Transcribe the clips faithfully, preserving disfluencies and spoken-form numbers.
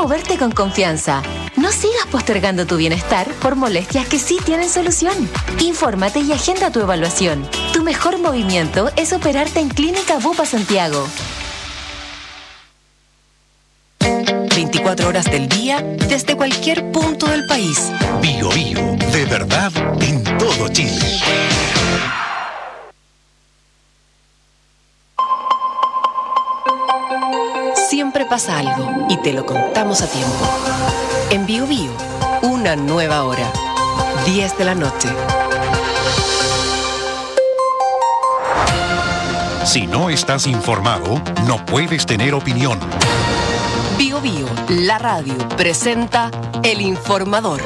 moverte con confianza. No sigas postergando tu bienestar por molestias que sí tienen solución. Infórmate y agenda tu evaluación. Tu mejor movimiento es operarte en Clínica Bupa Santiago. veinticuatro horas del día desde cualquier punto del país. Bio Bio, de verdad en todo Chile. Siempre pasa algo y te lo contamos a tiempo. En Bio Bio, una nueva hora. diez de la noche. Si no estás informado, no puedes tener opinión. Bio Bio, la radio, presenta El Informador.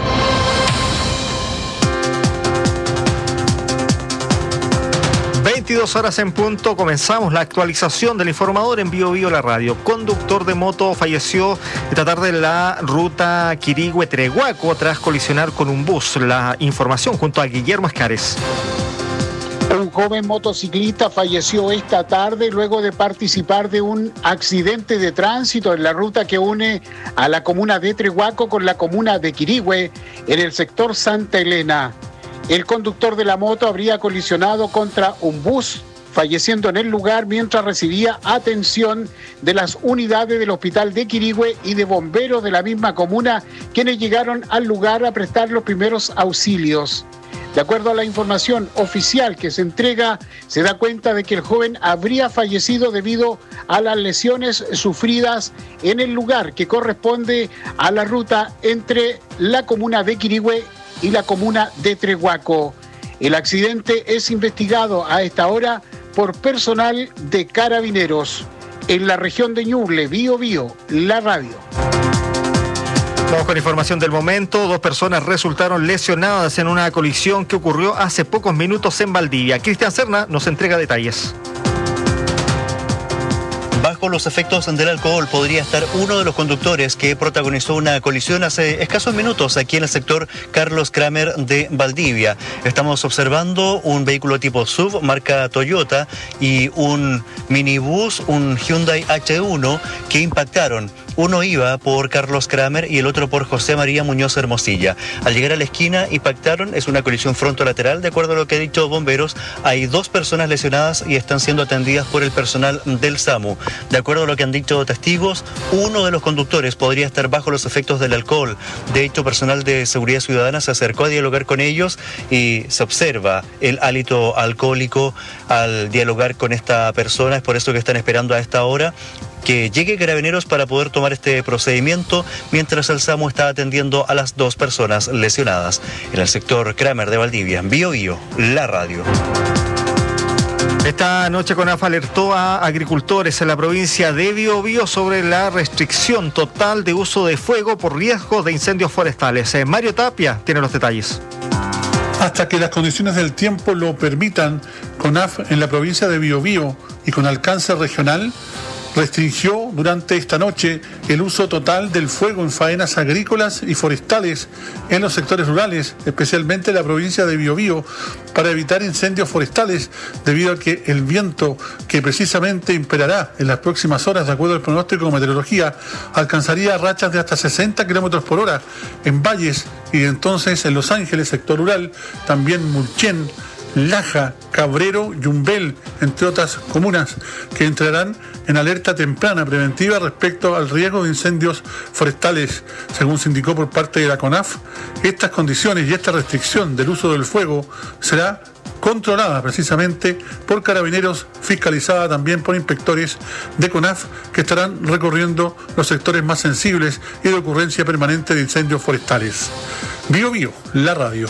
veintidós horas en punto, comenzamos la actualización del Informador en Bio Bio, la radio. Conductor de moto falleció esta tarde en la ruta Quirihue-Trehuaco tras colisionar con un bus. La información junto a Guillermo Escares. Un joven motociclista falleció esta tarde luego de participar de un accidente de tránsito en la ruta que une a la comuna de Trehuaco con la comuna de Quirihue en el sector Santa Elena. El conductor de la moto habría colisionado contra un bus, falleciendo en el lugar mientras recibía atención de las unidades del hospital de Quirihue y de bomberos de la misma comuna, quienes llegaron al lugar a prestar los primeros auxilios. De acuerdo a la información oficial que se entrega, se da cuenta de que el joven habría fallecido debido a las lesiones sufridas en el lugar que corresponde a la ruta entre la comuna de Quirihue y la comuna de Trehuaco. El accidente es investigado a esta hora por personal de Carabineros. En la región de Ñuble, Bio Bio, la radio. Vamos con información del momento. Dos personas resultaron lesionadas en una colisión que ocurrió hace pocos minutos en Valdivia. Cristian Serna nos entrega detalles. Bajo los efectos del alcohol podría estar uno de los conductores que protagonizó una colisión hace escasos minutos aquí en el sector Carlos Kramer de Valdivia. Estamos observando un vehículo tipo S U V marca Toyota y un minibús, un Hyundai H uno que impactaron. Uno iba por Carlos Kramer y el otro por José María Muñoz Hermosilla. Al llegar a la esquina impactaron, es una colisión frontolateral. De acuerdo a lo que ha dicho bomberos, hay dos personas lesionadas y están siendo atendidas por el personal del SAMU. De acuerdo a lo que han dicho testigos, uno de los conductores podría estar bajo los efectos del alcohol. De hecho, personal de seguridad ciudadana se acercó a dialogar con ellos y se observa el hálito alcohólico al dialogar con esta persona. Es por eso que están esperando a esta hora que llegue Carabineros para poder tomar este procedimiento, mientras el SAMU está atendiendo a las dos personas lesionadas. En el sector Kramer de Valdivia, Bio Bio, la radio. Esta noche CONAF alertó a agricultores en la provincia de Bio Bio sobre la restricción total de uso de fuego por riesgo de incendios forestales. Eh, Mario Tapia tiene los detalles. Hasta que las condiciones del tiempo lo permitan, CONAF en la provincia de Bio Bio y con alcance regional restringió durante esta noche el uso total del fuego en faenas agrícolas y forestales en los sectores rurales, especialmente en la provincia de Bio Bio, para evitar incendios forestales, debido a que el viento que precisamente imperará en las próximas horas, de acuerdo al pronóstico de meteorología, alcanzaría rachas de hasta sesenta kilómetros por hora en valles y entonces en Los Ángeles, sector rural, también Mulchen, Laja, Cabrero, Yumbel, entre otras comunas, que entrarán en alerta temprana preventiva respecto al riesgo de incendios forestales. Según se indicó por parte de la CONAF, estas condiciones y esta restricción del uso del fuego será controlada precisamente por Carabineros, fiscalizada también por inspectores de CONAF que estarán recorriendo los sectores más sensibles y de ocurrencia permanente de incendios forestales. Bio Bio, la radio.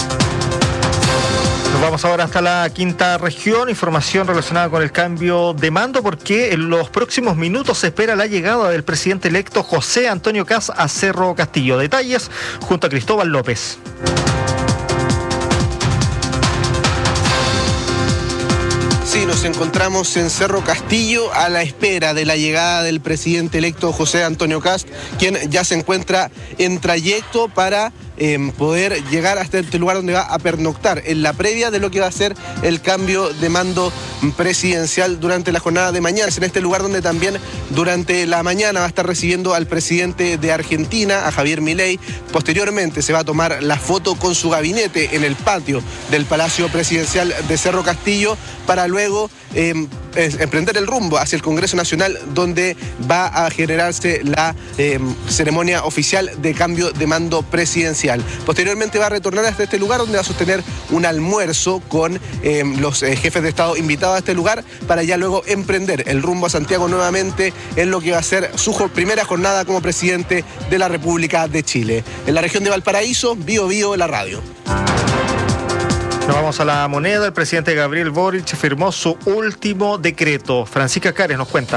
Nos vamos ahora hasta la quinta región, información relacionada con el cambio de mando, porque en los próximos minutos se espera la llegada del presidente electo José Antonio Kast a Cerro Castillo. Detalles junto a Cristóbal López. Sí, nos encontramos en Cerro Castillo a la espera de la llegada del presidente electo José Antonio Kast, quien ya se encuentra en trayecto para eh, poder llegar hasta este lugar donde va a pernoctar, en la previa de lo que va a ser el cambio de mando presidencial durante la jornada de mañana. Es en este lugar donde también durante la mañana va a estar recibiendo al presidente de Argentina, a Javier Milei. Posteriormente se va a tomar la foto con su gabinete en el patio del Palacio Presidencial de Cerro Castillo, para luego eh, emprender el rumbo hacia el Congreso Nacional, donde va a generarse la eh, ceremonia oficial de cambio de mando presidencial. Posteriormente va a retornar hasta este lugar, donde va a sostener un almuerzo con eh, los eh, jefes de Estado invitados a este lugar, para ya luego emprender el rumbo a Santiago nuevamente en lo que va a ser su primera jornada como presidente de la República de Chile. En la región de Valparaíso, Bío Bío, la radio. Nos vamos a La Moneda. El presidente Gabriel Boric firmó su último decreto. Francisca Cares nos cuenta.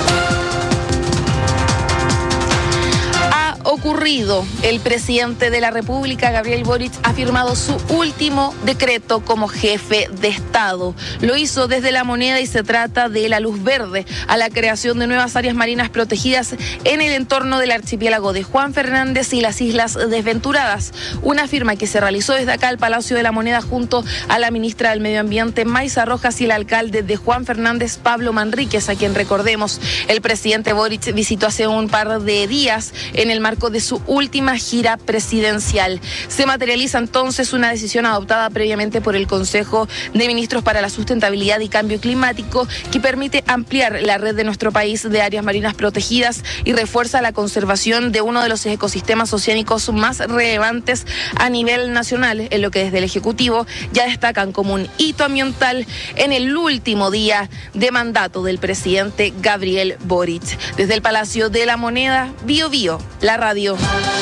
Ocurrido, el presidente de la República, Gabriel Boric, ha firmado su último decreto como jefe de Estado. Lo hizo desde La Moneda y se trata de la luz verde a la creación de nuevas áreas marinas protegidas en el entorno del archipiélago de Juan Fernández y las Islas Desventuradas. Una firma que se realizó desde acá al Palacio de La Moneda junto a la ministra del Medio Ambiente, Maysa Rojas, y el alcalde de Juan Fernández, Pablo Manríquez, a quien, recordemos, el presidente Boric visitó hace un par de días en el marco de su última gira presidencial. Se materializa entonces una decisión adoptada previamente por el Consejo de Ministros para la Sustentabilidad y Cambio Climático, que permite ampliar la red de nuestro país de áreas marinas protegidas y refuerza la conservación de uno de los ecosistemas oceánicos más relevantes a nivel nacional, en lo que desde el Ejecutivo ya destacan como un hito ambiental en el último día de mandato del presidente Gabriel Boric. Desde el Palacio de La Moneda, Bío Bío, la radio.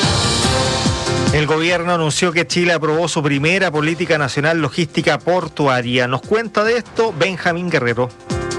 El gobierno anunció que Chile aprobó su primera política nacional logística portuaria. Nos cuenta de esto Benjamín Guerrero.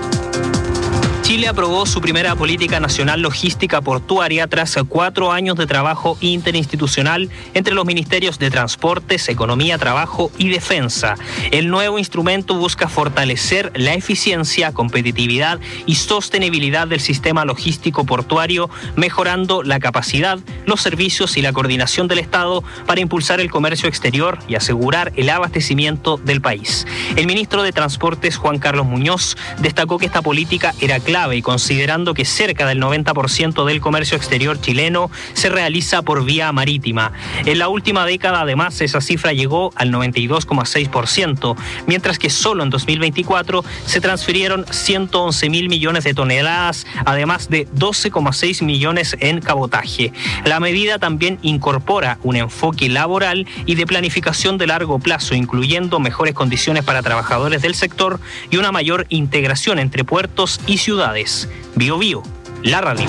Chile aprobó su primera política nacional logística portuaria tras cuatro años de trabajo interinstitucional entre los ministerios de Transportes, Economía, Trabajo y Defensa. El nuevo instrumento busca fortalecer la eficiencia, competitividad y sostenibilidad del sistema logístico portuario, mejorando la capacidad, los servicios y la coordinación del Estado para impulsar el comercio exterior y asegurar el abastecimiento del país. El ministro de Transportes, Juan Carlos Muñoz, destacó que esta política era clave y considerando que cerca del noventa por ciento del comercio exterior chileno se realiza por vía marítima. En la última década, además, esa cifra llegó al noventa y dos coma seis por ciento, mientras que solo en dos mil veinticuatro se transfirieron ciento once mil millones de toneladas, además de doce coma seis millones en cabotaje. La medida también incorpora un enfoque laboral y de planificación de largo plazo, incluyendo mejores condiciones para trabajadores del sector y una mayor integración entre puertos y ciudades. Bío Bío, la radio.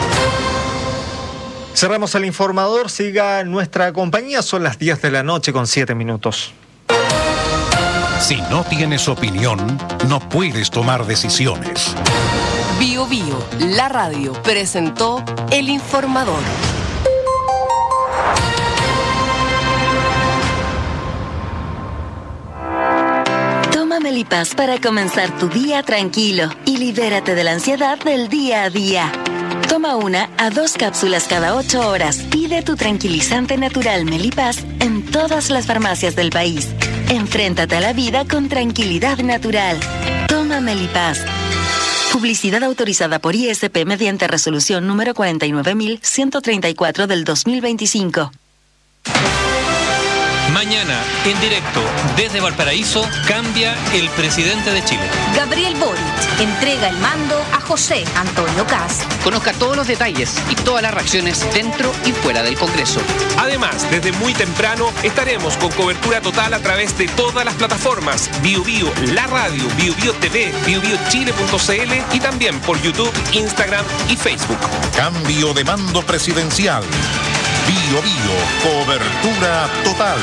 Cerramos el informador. Siga nuestra compañía. Son las diez de la noche con siete minutos. Si no tienes opinión, no puedes tomar decisiones. Bío Bío, la radio, presentó el informador. Melipaz para comenzar tu día tranquilo y libérate de la ansiedad del día a día. Toma una a dos cápsulas cada ocho horas. Pide tu tranquilizante natural Melipaz en todas las farmacias del país. Enfréntate a la vida con tranquilidad natural. Toma Melipaz. Publicidad autorizada por I S P mediante resolución número cuarenta y nueve mil ciento treinta y cuatro del dos mil veinticinco. Mañana, en directo, desde Valparaíso, cambia el presidente de Chile. Gabriel Boric entrega el mando a José Antonio Kast. Conozca todos los detalles y todas las reacciones dentro y fuera del Congreso. Además, desde muy temprano estaremos con cobertura total a través de todas las plataformas. Bío Bío, la radio, Bío Bío T V, bio bio chile punto c l y también por YouTube, Instagram y Facebook. Cambio de mando presidencial. Bío Bío, cobertura total.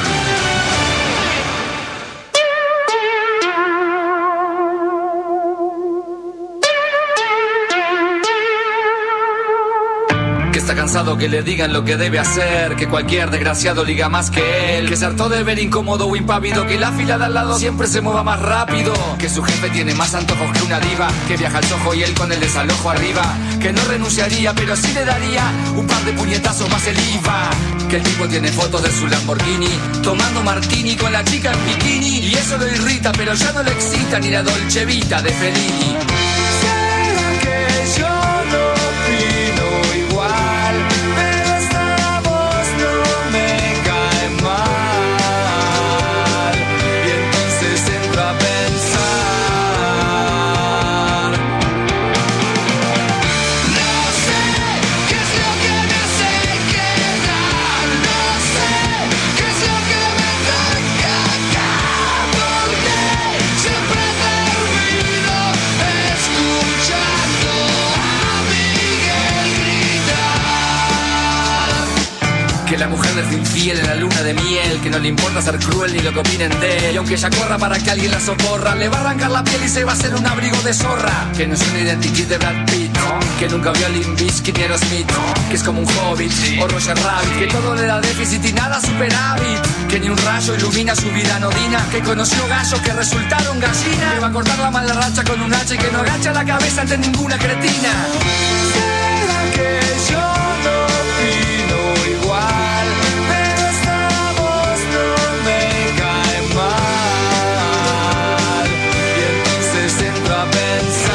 Que está cansado que le digan lo que debe hacer, que cualquier desgraciado liga más que él, que se hartó de ver incómodo o impávido, que la fila de al lado siempre se mueva más rápido, que su jefe tiene más antojos que una diva, que viaja al Soho y él con el desalojo arriba, que no renunciaría pero sí le daría un par de puñetazos más el I V A, que el tipo tiene fotos de su Lamborghini tomando martini con la chica en bikini, y eso lo irrita pero ya no le excita ni la Dolce Vita de Fellini. ¿Será que yo no opino igual? Pero esta voz no me cae mal, y entonces entro a pensar. No sé qué es lo que me hace quedar, no sé qué es lo que me toca acá, porque siempre termino escuchando a Miguel gritar. Que la mujer le es infiel en la luna de miel, que no le importa ser cruel ni lo que opinen de él, y aunque ella corra para que alguien la socorra, le va a arrancar la piel y se va a hacer un abrigo de zorra. Que no es un identikit de Brad Pitt, que nunca vio a Limp Bizkit ni Aerosmith, que es como un hobbit o Roger Rabbit, que todo le da déficit y nada superávit, que ni un rayo ilumina su vida anodina, que conoció gallos que resultaron gallinas, que va a cortar la mala racha con un hacha y que no agacha la cabeza ante ninguna cretina. ¿Será que yo no opino igual? Pero esta voz no me cae mal, y entonces entro a pensar.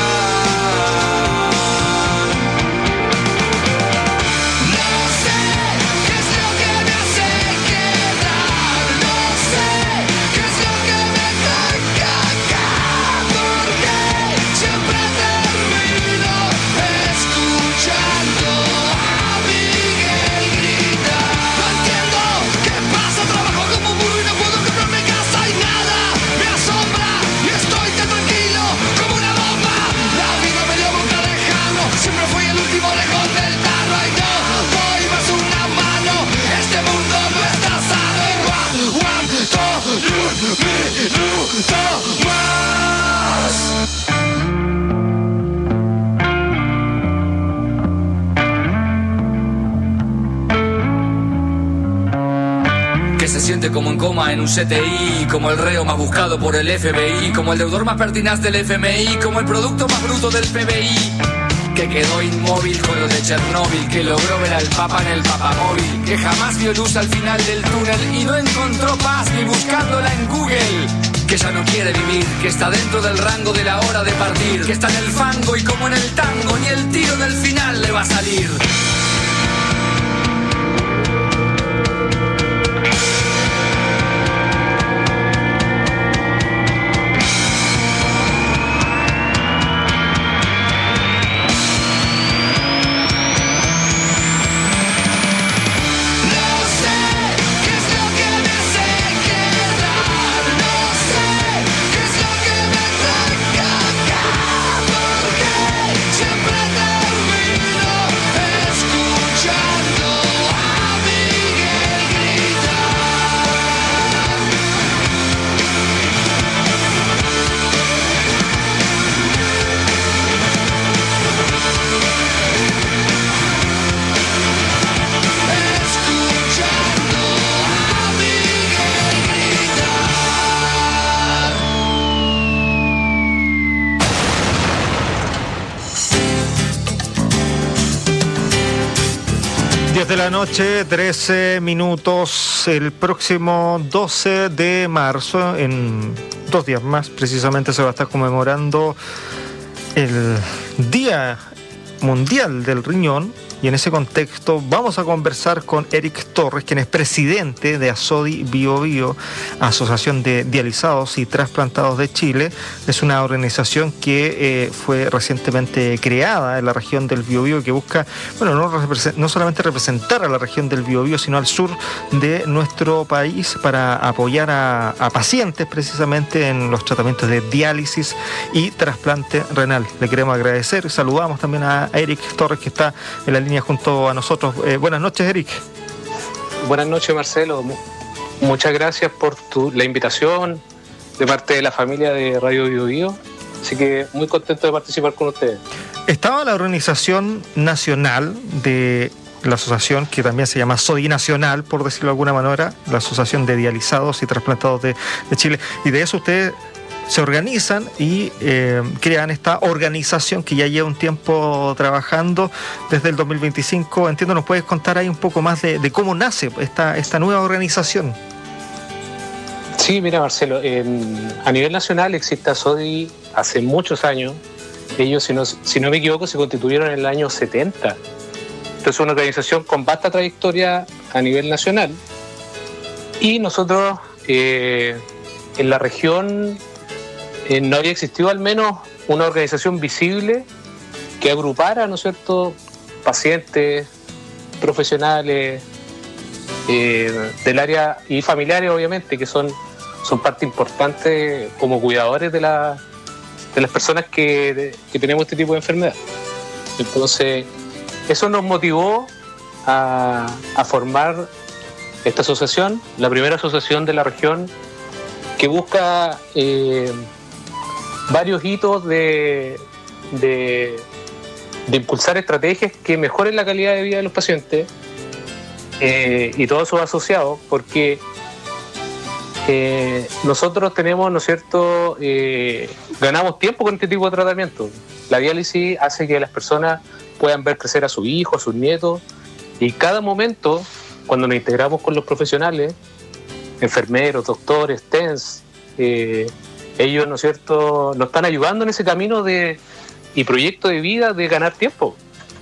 No sé qué es lo que me hace quedar, no sé qué es lo que me toca acá, porque siempre termino escuchando a Miguel gritar. No entiendo qué pasa, trabajo como burro y no puedo comprarme casa y nada me asombra, y estoy tan tranquilo como una bomba. La vida me dio boca lejano, siempre fui el último lejos del tarro, y no doy más una mano, este mundo no está sano. Y aguanto un minuto más. Que se siente como en coma en un C T I, como el reo más buscado por el F B I, como el deudor más pertinaz del F M I, como el producto más bruto del P B I, que quedó inmóvil con lo de Chernóbil, que logró ver al Papa en el papamóvil, que jamás vio luz al final del túnel y no encontró paz ni buscándola en Google, que ya no quiere vivir, que está dentro del rango de la hora de partir, que está en el fango y como en el tango ni el tiro del final le va a salir. No sé qué es lo que me hace quedar, no sé qué es lo que me toca acá, porque siempre termino escuchando a Miguel gritar. Escuchando a Miguel gritar. diez de la noche, trece minutos, el próximo doce de marzo, en dos días más precisamente, se va a estar conmemorando el Día Mundial del Riñón, y en ese contexto vamos a conversar con Eric Torres, quien es presidente de ASODI Bio Bio, Asociación de Dializados y Trasplantados de Chile. Es una organización que eh, fue recientemente creada en la región del Biobío, que busca, bueno, no, represent- no solamente representar a la región del Biobío, sino al sur de nuestro país, para apoyar a, a pacientes precisamente en los tratamientos de diálisis y trasplante renal. Le queremos agradecer. Saludamos también a Eric Torres, que está en la línea junto a nosotros. Eh, buenas noches, Eric. Buenas noches, Marcelo. Muchas gracias por tu, la invitación de parte de la familia de Radio Bio Bio. Así que muy contento de participar con ustedes. Estaba la Organización Nacional de la asociación que también se llama SODI Nacional, por decirlo de alguna manera, la Asociación de Dializados y Trasplantados de, de Chile. Y de eso ustedes se organizan y eh, crean esta organización que ya lleva un tiempo trabajando desde el dos mil veinticinco. Entiendo, ¿nos puedes contar ahí un poco más de, de cómo nace esta, esta nueva organización? Sí, mira, Marcelo, en, a nivel nacional existe SODI hace muchos años. Ellos, si no, si no me equivoco, se constituyeron en el año setenta. Entonces, una organización con vasta trayectoria a nivel nacional. Y nosotros, eh, en la región, eh, no había existido al menos una organización visible que agrupara, ¿no es cierto?, pacientes, profesionales eh, del área y familiares, obviamente, que son, son parte importante como cuidadores de, la, de las personas que, de, que tenemos este tipo de enfermedad. Entonces, eso nos motivó a, a formar esta asociación, la primera asociación de la región que busca eh, varios hitos de, de, de impulsar estrategias que mejoren la calidad de vida de los pacientes eh, y todos sus asociados, porque eh, nosotros tenemos, ¿no es cierto?, eh, ganamos tiempo con este tipo de tratamiento. La diálisis hace que las personas puedan ver crecer a sus hijos, a sus nietos, y cada momento, cuando nos integramos con los profesionales, enfermeros, doctores, T E N S, eh, ellos, ¿no es cierto?, nos están ayudando en ese camino de, y proyecto de vida de ganar tiempo.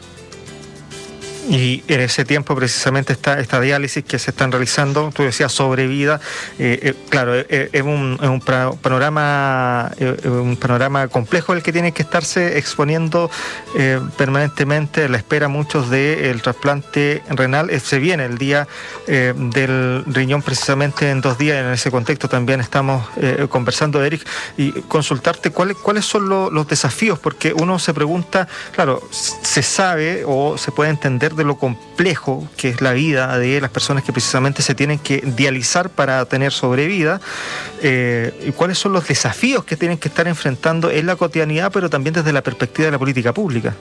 Y en ese tiempo precisamente esta, esta diálisis que se están realizando, tú decías sobrevida, eh, eh, claro, es eh, eh, un, eh, un panorama eh, un panorama complejo el que tienen que estarse exponiendo eh, permanentemente. La espera muchos del trasplante renal. Eh, se viene el día eh, del riñón precisamente en dos días. En ese contexto también estamos eh, conversando, Eric, y consultarte cuáles cuáles son lo, los desafíos, porque uno se pregunta, claro, se sabe o se puede entender de lo complejo que es la vida de las personas que precisamente se tienen que dializar para tener sobrevida, eh, y cuáles son los desafíos que tienen que estar enfrentando en la cotidianidad, pero también desde la perspectiva de la política pública.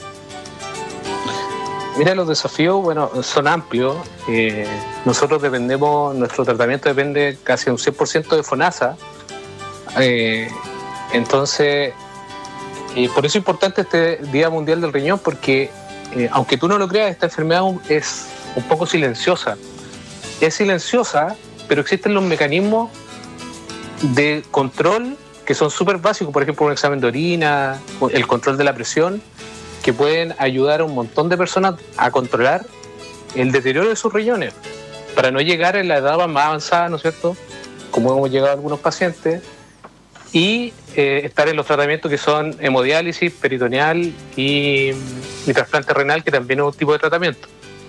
Mira, los desafíos, bueno, son amplios. Eh, nosotros dependemos, nuestro tratamiento depende casi un cien por ciento de FONASA. Eh, entonces, eh, por eso es importante este Día Mundial del Riñón, porque Eh, aunque tú no lo creas, esta enfermedad es un poco silenciosa. Es silenciosa, pero existen los mecanismos de control que son súper básicos, por ejemplo, un examen de orina, el control de la presión, que pueden ayudar a un montón de personas a controlar el deterioro de sus riñones, para no llegar en la edad más avanzada, ¿no es cierto?, como hemos llegado a algunos pacientes, y eh, estar en los tratamientos que son hemodiálisis, peritoneal y, y trasplante renal, que también es un tipo de tratamiento.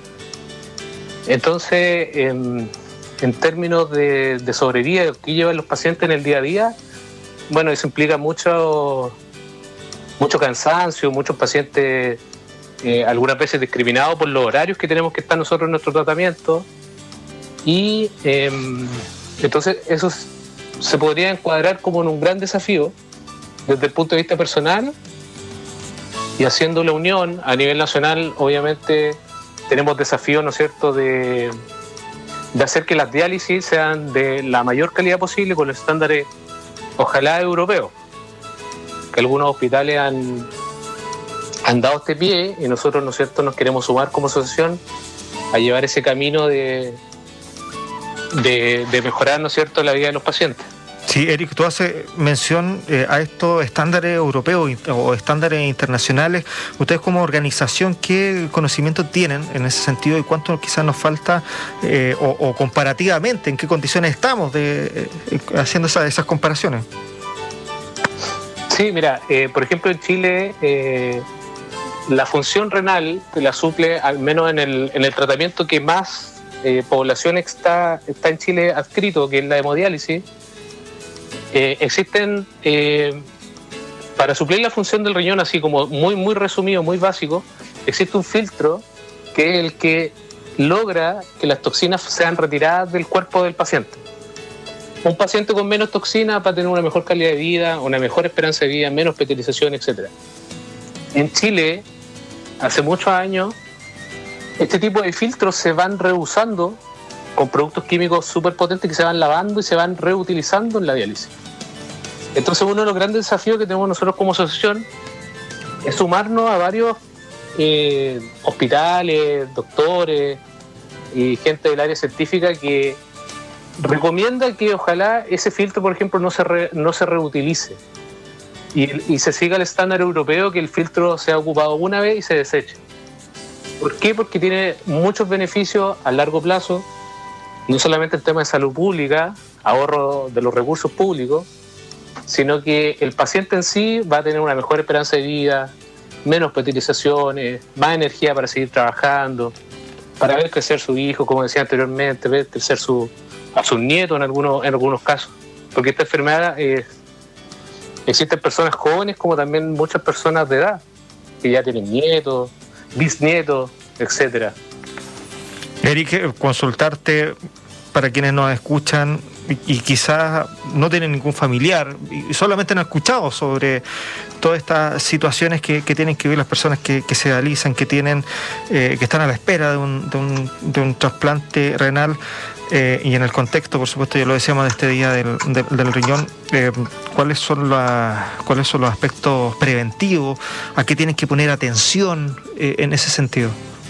Entonces, en, en términos de, de sobrevida que llevan los pacientes en el día a día, bueno, eso implica mucho, mucho cansancio, muchos pacientes eh, algunas veces discriminados por los horarios que tenemos que estar nosotros en nuestro tratamiento, y eh, entonces eso es, se podría encuadrar como en un gran desafío desde el punto de vista personal, y haciendo la unión a nivel nacional, obviamente tenemos desafíos, ¿no es cierto?, de, de hacer que las diálisis sean de la mayor calidad posible con los estándares, ojalá europeos, que algunos hospitales han, han dado este pie, y nosotros, ¿no es cierto?, nos queremos sumar como asociación a llevar ese camino de De, de mejorar, ¿no es cierto?, la vida de los pacientes. Sí, Eric, tú haces mención eh, a estos estándares europeos o estándares internacionales. Ustedes como organización, ¿qué conocimiento tienen en ese sentido y cuánto quizás nos falta eh, o, o comparativamente, en qué condiciones estamos de, eh, haciendo esa, esas comparaciones? Sí, mira, eh, por ejemplo en Chile eh, la función renal la suple, al menos en el, en el tratamiento que más Eh, población está, está en Chile adscrito, que es la hemodiálisis. Eh, existen, eh, para suplir la función del riñón, así como muy, muy resumido, muy básico, existe un filtro que es el que logra que las toxinas sean retiradas del cuerpo del paciente. Un paciente con menos toxinas va a tener una mejor calidad de vida, una mejor esperanza de vida, menos hospitalización, etcétera. En Chile, hace muchos años, este tipo de filtros se van reusando con productos químicos súper potentes que se van lavando y se van reutilizando en la diálisis. Entonces, uno de los grandes desafíos que tenemos nosotros como asociación es sumarnos a varios eh, hospitales, doctores y gente del área científica que recomienda que ojalá ese filtro, por ejemplo, no se, re, no se reutilice y, y se siga el estándar europeo, que el filtro sea ocupado una vez y se deseche. ¿Por qué? Porque tiene muchos beneficios a largo plazo, no solamente el tema de salud pública, ahorro de los recursos públicos, sino que el paciente en sí va a tener una mejor esperanza de vida, menos hospitalizaciones, más energía para seguir trabajando, para ver crecer su hijo, como decía anteriormente, ver crecer su, a sus nietos en algunos, en algunos casos. Porque esta enfermedad, eh, existen personas jóvenes como también muchas personas de edad, que ya tienen nietos, bisnietos, etcétera. Eric, consultarte para quienes nos escuchan y, y quizás no tienen ningún familiar y solamente han escuchado sobre todas estas situaciones que, que tienen que vivir las personas que, que se dializan, que tienen, eh, que están a la espera de un, de un, de un trasplante renal. Eh, y en el contexto, por supuesto, ya lo decíamos de este día del, del, del riñón, eh, ¿cuáles son la, cuáles son los aspectos preventivos? ¿A qué tienen que poner atención eh, en ese sentido?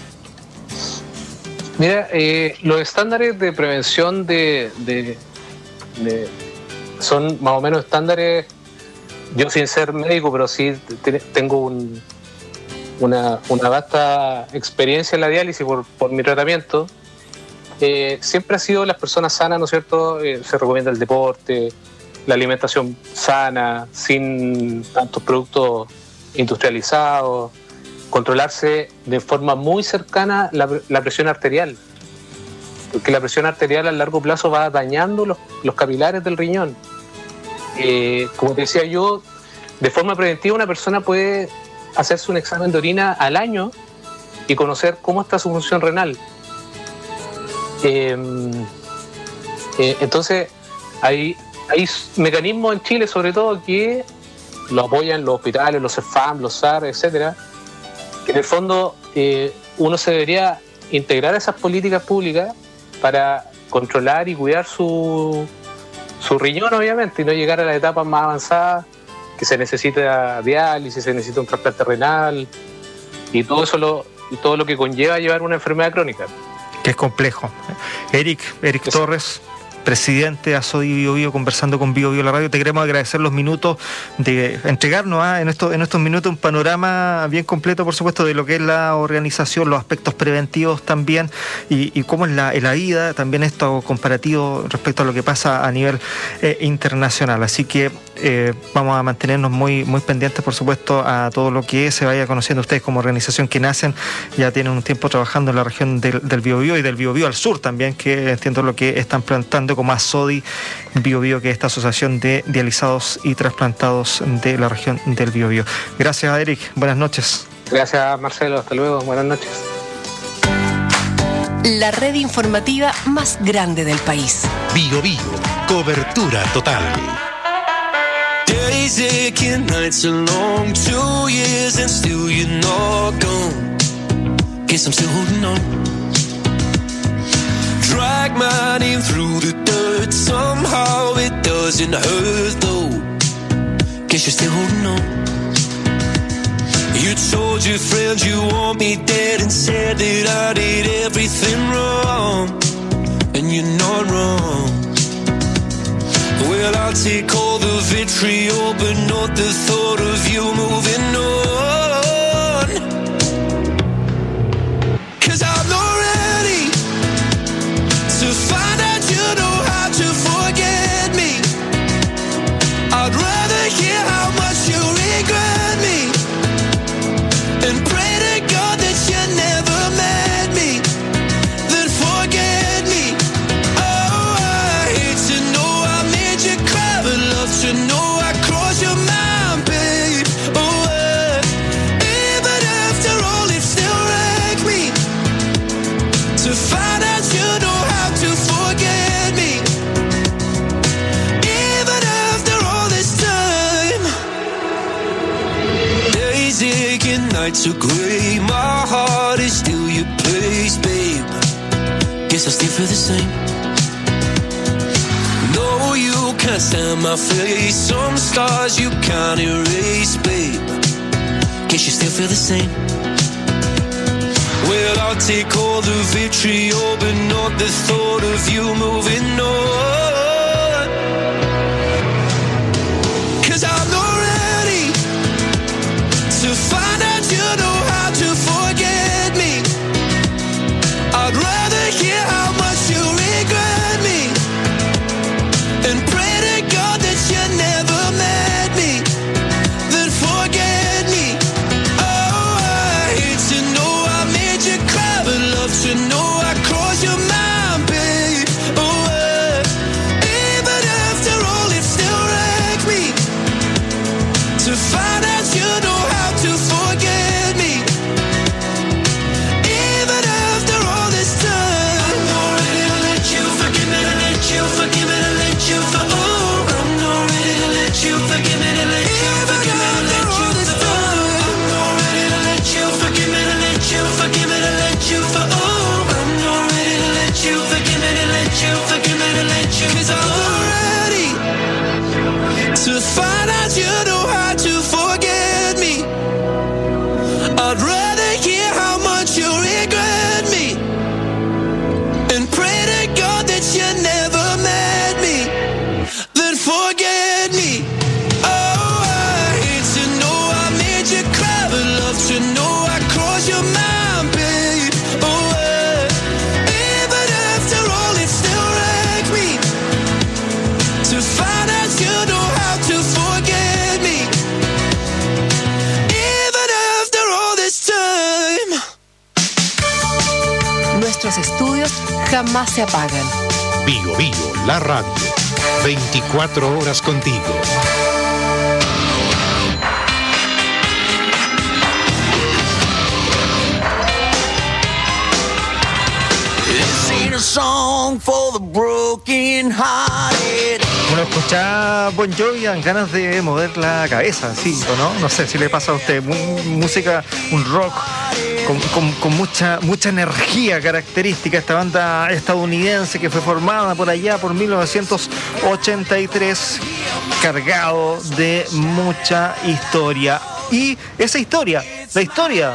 Mira, eh, los estándares de prevención de, de, de son más o menos estándares. Yo sin ser médico, pero sí te, tengo un, una, una vasta experiencia en la diálisis por, por mi tratamiento. Eh, siempre ha sido las personas sanas, ¿no es cierto? Eh, se recomienda el deporte, la alimentación sana, sin tantos productos industrializados, controlarse de forma muy cercana la, la presión arterial, porque la presión arterial a largo plazo va dañando los, los capilares del riñón. Eh, como te decía yo, de forma preventiva una persona puede hacerse un examen de orina al año y conocer cómo está su función renal. Eh, eh, entonces hay, hay mecanismos en Chile sobre todo que lo apoyan los hospitales, los CEFAM, los S A R, etcétera, que en el fondo eh, uno se debería integrar a esas políticas públicas para controlar y cuidar su, su riñón, obviamente, y no llegar a las etapas más avanzadas, que se necesita diálisis, se necesita un trasplante renal y todo eso lo, y todo lo que conlleva llevar una enfermedad crónica. Que es complejo. Eric, Eric Torres, presidente de ASODI Bio Bio, conversando con Bio Bio la radio. Te queremos agradecer los minutos de entregarnos ¿eh? en, estos, en estos minutos un panorama bien completo, por supuesto, de lo que es la organización, los aspectos preventivos también y, y cómo es la, la vida, también esto comparativo respecto a lo que pasa a nivel eh, internacional. Así que eh, vamos a mantenernos muy, muy pendientes, por supuesto, a todo lo que se vaya conociendo. Ustedes como organización que nacen ya tienen un tiempo trabajando en la región del, del Bio Bio y del Bio Bio al sur también, que entiendo lo que están plantando como ASODI Bio Bio, que es esta asociación de dializados y trasplantados de la región del Bio Bio. Gracias, Eric. Buenas noches. Gracias, Marcelo. Hasta luego. Buenas noches. La red informativa más grande del país. Bio Bio. Cobertura total. Days aching, nights are long, two years and still you're not gone. Guess I'm still holding on. Drag my name through the dirt, somehow it doesn't hurt though. Guess you're still holding on. You told your friends you want me dead and said that I did everything wrong, and you're not wrong. Well, I'll take all the vitriol, but not the thought of you moving on. 'Cause I'm not ready to find out you know how to forget me. I'd rather hear how much you regret me and pray to God that you never met me, then forget me. Oh, I hate to know I made you cry, but love to know I crossed your mind, babe. Oh, uh, even after all it still wrecks me to find out you know how to forget me, even after all this time. Days aching, nights are grey, my heart is still your place. guess I still feel the same. No, you can't stand my face. Some stars you can't erase, babe. Guess you still feel the same. Well, I'll take all the vitriol, but not the thought of you moving on. 'Cause I'm not ready to find out you know how to forget me. I'd rather hear how much you regret me and pray to God that you never met me, then forget me. Oh, I hate to know I made you cry, but love to know I crossed your mind, babe. Oh, uh, even after all, it still wrecks me to find out you know how to forget me. Even after all this time, I'm not ready to let you forgive me, to let you forgive me, to let you for oh, I'm not ready to let you forgive me, to let you forgive me, to let you for oh, I'm not ready to let you forgive me, to let you forgive me, to let you for oh, I'm not ready to let you forgive me, to let you forgive me, to let you 'cause I'm not ready to find out you know how to forget me. I'd rather hear how much you regret me and pray to God that you never met me, then forget me. Oh, I hate to know I made you cry, but love to know I crossed your mind, babe. Oh, uh, even after all, it still wrecks me to find out you know how to forget me. Even after all this time. Nuestros estudios jamás se apagan. Bio Bio, la radio. veinticuatro horas contigo. This ain't a song for the broken hearted. Bueno, escuchar Bon Jovi dan ganas de mover la cabeza, ¿sí o no? No sé si le pasa a usted. Mu- música, un rock con, con- con mucha, mucha energía característica. Esta banda estadounidense que fue formada por allá por mil novecientos ochenta y tres, cargado de mucha historia. Y esa historia, la historia,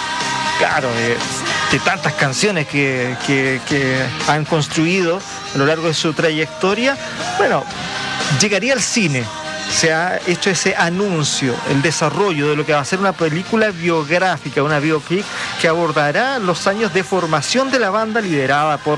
claro, de, de tantas canciones que, que- que han construido a lo largo de su trayectoria, bueno, llegaría al cine. Se ha hecho ese anuncio, el desarrollo de lo que va a ser una película biográfica, una biopic que abordará los años de formación de la banda liderada por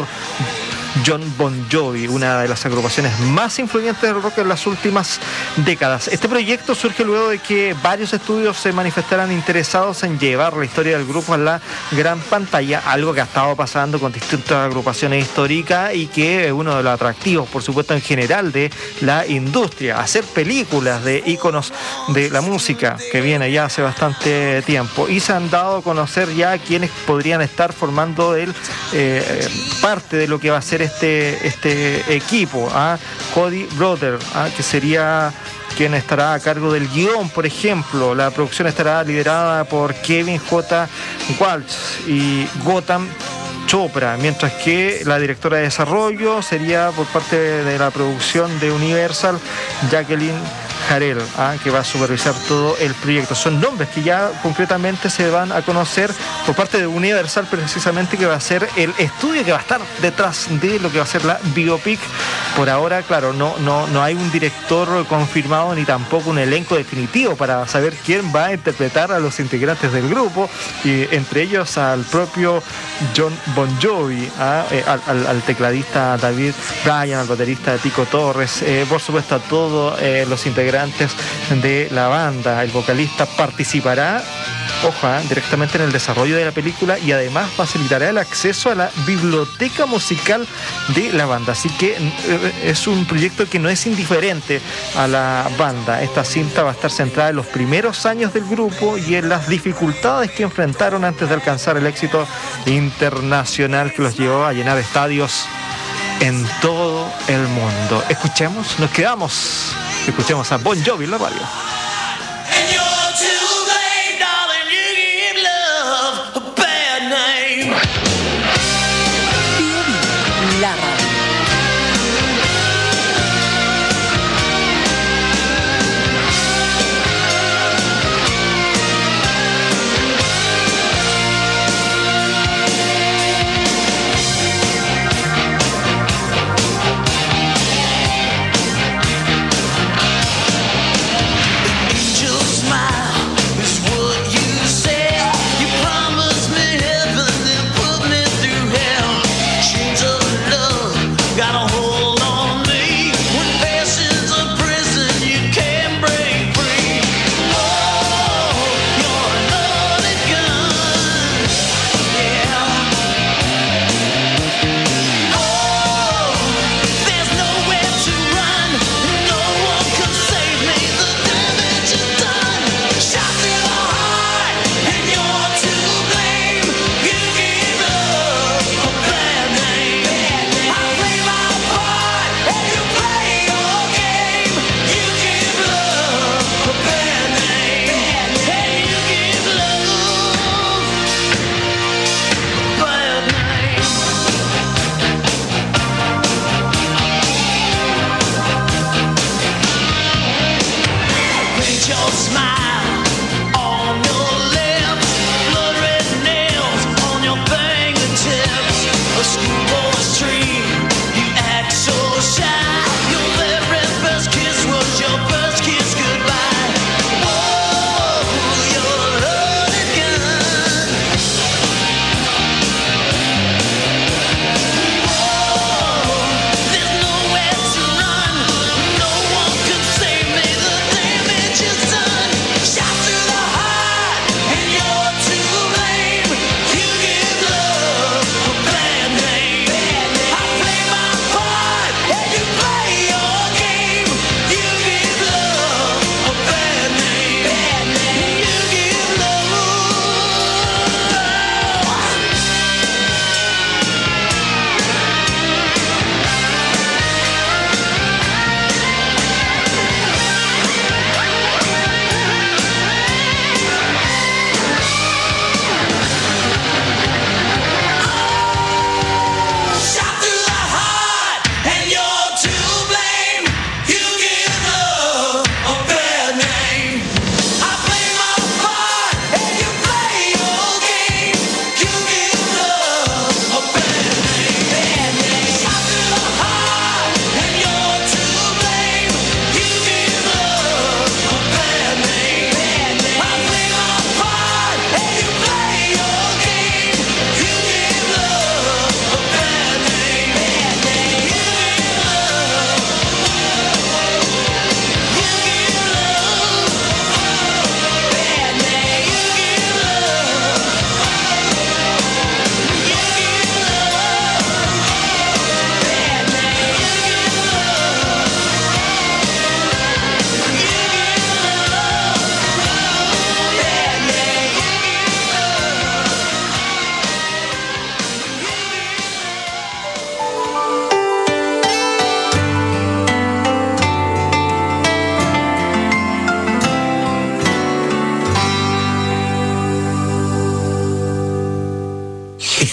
John Bon Jovi, una de las agrupaciones más influyentes del rock en las últimas décadas. Este proyecto surge luego de que varios estudios se manifestaran interesados en llevar la historia del grupo a la gran pantalla, algo que ha estado pasando con distintas agrupaciones históricas y que es uno de los atractivos, por supuesto, en general de la industria. Hacer películas de íconos de la música que viene ya hace bastante tiempo, y se han dado a conocer ya quienes podrían estar formando el, eh, parte de lo que va a ser este, este equipo. ¿ah? Cody Broder, ¿ah? que sería quien estará a cargo del guión, por ejemplo. La producción estará liderada por Kevin J. Walsh y Gotham Chopra, mientras que la directora de desarrollo sería por parte de la producción de Universal, Jacqueline Jarel, ¿ah? que va a supervisar todo el proyecto. Son nombres que ya concretamente se van a conocer por parte de Universal, precisamente, que va a ser el estudio que va a estar detrás de lo que va a ser la biopic. Por ahora, claro, no, no, no hay un director confirmado ni tampoco un elenco definitivo para saber quién va a interpretar a los integrantes del grupo, y entre ellos al propio John Bon Jovi, ¿ah? eh, al, al, al tecladista David Bryan, al baterista Tico Torres, eh, por supuesto a todos eh, los integrantes de la banda. El vocalista participará, ojo, ¿eh? directamente en el desarrollo de la película, y además facilitará el acceso a la biblioteca musical de la banda. Así que eh, es un proyecto que no es indiferente a la banda. Esta cinta va a estar centrada en los primeros años del grupo y en las dificultades que enfrentaron antes de alcanzar el éxito internacional que los llevó a llenar estadios en todo el mundo. Escuchemos, nos quedamos, escuchemos a Bon Jovi en la radio.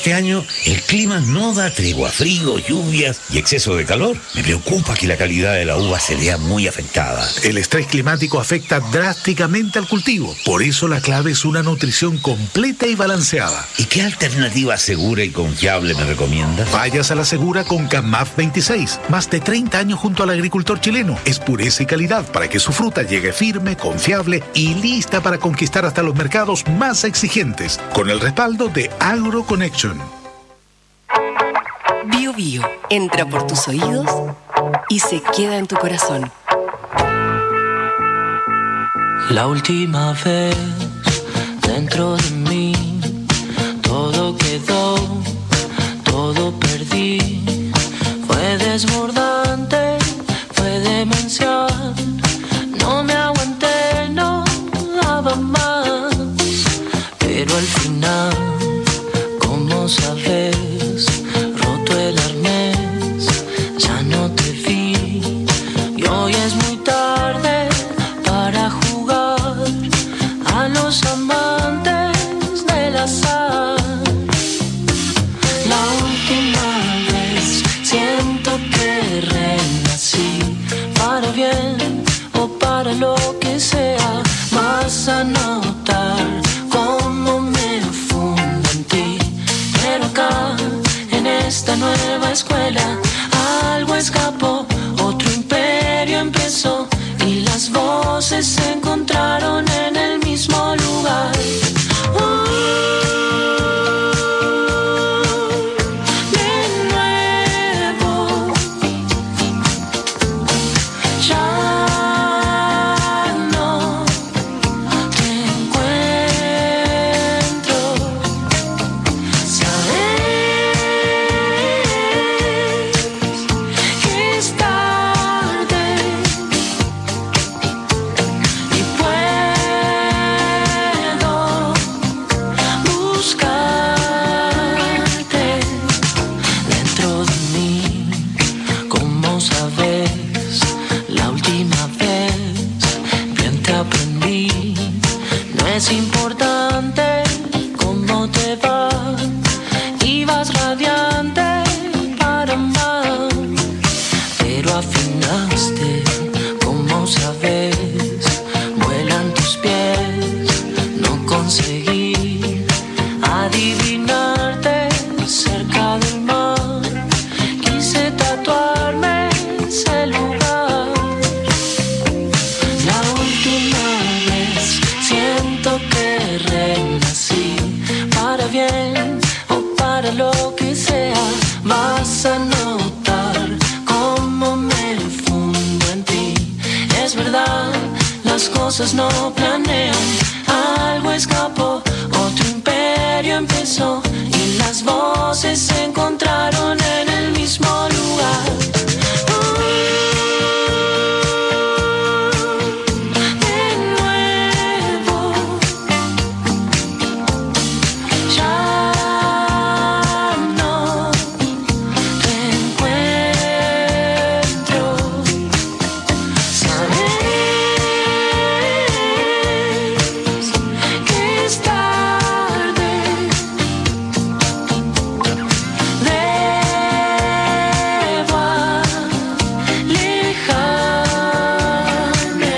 este año el clima no da tregua, frío, lluvias y exceso de calor. Me preocupa que la calidad de la uva se vea muy afectada. El estrés climático afecta drásticamente al cultivo. Por eso la clave es una nutrición completa y balanceada. ¿Y qué alternativa segura y confiable me recomiendas? Vayas a la segura con Camaf veintiséis. Más de treinta años junto al agricultor chileno. Es pureza y calidad para que su fruta llegue firme, confiable y lista para conquistar hasta los mercados más exigentes. Con el respaldo de AgroConnection. Bio Bio entra por tus oídos y se queda en tu corazón. La última vez dentro de mí todo quedó, todo perdí. Fue desbordante, fue demencial. No me aguanté, no daba más. Pero al final, como sabes, roto el arnés, ya no te vi. Y hoy es muy tarde para jugar a los amantes del azar. La última vez siento que renací, para bien o para lo que sea. Vas a notar cómo me fundo en ti. Pero acá, en esta nueva escuela, algo escapó, otro imperio empezó y las voces se encontraron en el mismo lugar. Uh, de nuevo, ya no te encuentro. Sabes que es tarde y puedo buscarte dentro de mí. Como sabes, la última vez bien te aprendí. No es importante cómo te va, ibas radiante para amar, pero afinaste. Como sabes, vuelan tus pies, no conseguí adivinarte cerca del mar. Quise tatuarme ese lugar. La última vez siento que renací, para bien o para lo que sea. Vas a notar cómo me fundo en ti. Es verdad, las cosas no planean. Algo escapó, otro imperio empezó y las voces se encontraron en el mismo lugar. De nuevo, ya no te encuentro. Sabes que es tarde. Debo alejarme.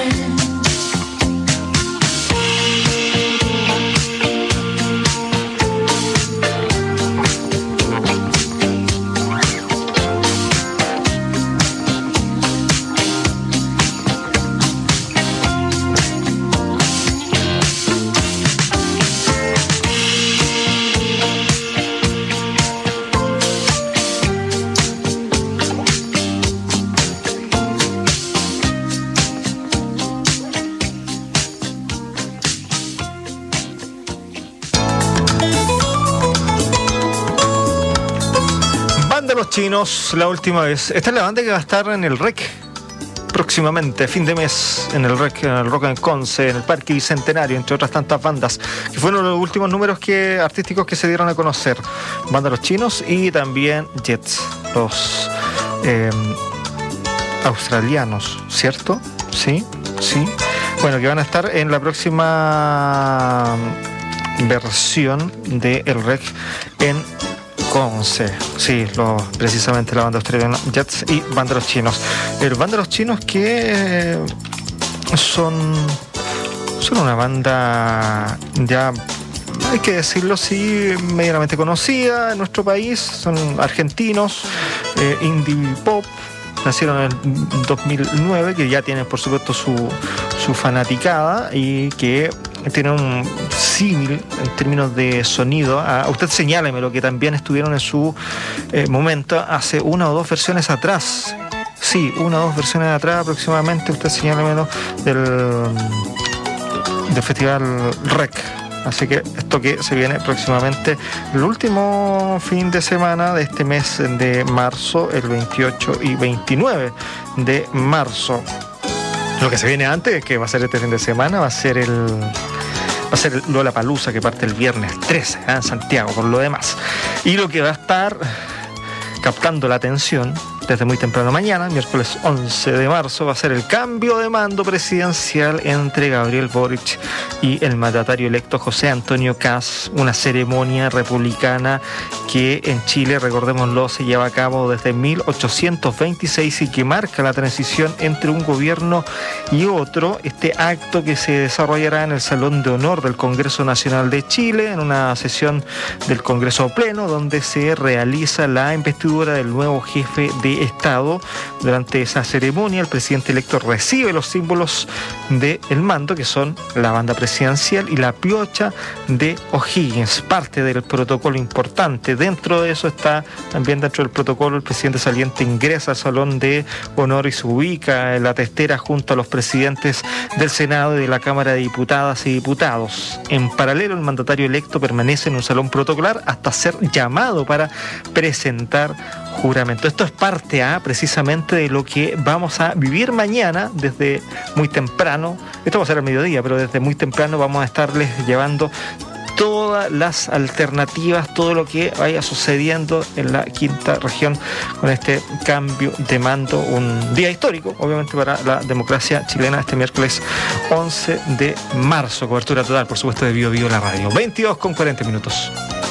Banda Los Chinos, la última vez. Esta es la banda que va a estar en el R E C próximamente, fin de mes, en el R E C, en el Rock en Conce, en el Parque Bicentenario, entre otras tantas bandas, que fueron los últimos números que, artísticos que se dieron a conocer. Banda Los Chinos y también Jets, los eh, australianos, ¿cierto? Sí, sí. Bueno, que van a estar en la próxima versión del R E C en Conce, sí, los, precisamente la banda australiana Jets y Vándalos Chinos. El Vándalos Chinos que eh, son, son una banda ya, hay que decirlo así, medianamente conocida en nuestro país. Son argentinos, eh, indie pop. Nacieron en el dos mil nueve, que ya tienen por supuesto su, su fanaticada y que tienen un símil en términos de sonido. A, usted señáleme lo que también estuvieron en su eh, momento hace una o dos versiones atrás. Sí, una o dos versiones atrás aproximadamente. Usted señálemelo del, del Festival R E C. Así que esto que se viene próximamente el último fin de semana de este mes de marzo, el veintiocho y veintinueve de marzo. Lo que se viene antes, que va a ser este fin de semana, va a ser el va a ser el Lollapalooza, que parte el viernes trece, ¿eh? En Santiago, por lo demás. Y lo que va a estar captando la atención desde muy temprano mañana, miércoles once de marzo, va a ser el cambio de mando presidencial entre Gabriel Boric y el mandatario electo José Antonio Kast, una ceremonia republicana que en Chile, recordémoslo, se lleva a cabo desde mil ochocientos veintiséis y que marca la transición entre un gobierno y otro. Este acto que se desarrollará en el Salón de Honor del Congreso Nacional de Chile, en una sesión del Congreso Pleno, donde se realiza la investidura del nuevo jefe de Estado. Durante esa ceremonia, el presidente electo recibe los símbolos del mando, que son la banda presidencial y la piocha de O'Higgins, parte del protocolo importante. Dentro de eso está también, dentro del protocolo, el presidente saliente ingresa al Salón de Honor y se ubica en la testera junto a los presidentes del Senado y de la Cámara de Diputadas y Diputados. En paralelo, el mandatario electo permanece en un salón protocolar hasta ser llamado para presentar juramento. Esto es parte A, precisamente, de lo que vamos a vivir mañana desde muy temprano. Esto va a ser al mediodía, pero desde muy temprano vamos a estarles llevando todas las alternativas, todo lo que vaya sucediendo en la quinta región con este cambio de mando. Un día histórico, obviamente, para la democracia chilena, este miércoles once de marzo. Cobertura total, por supuesto, de Bio Bio la radio. veintidós con cuarenta minutos.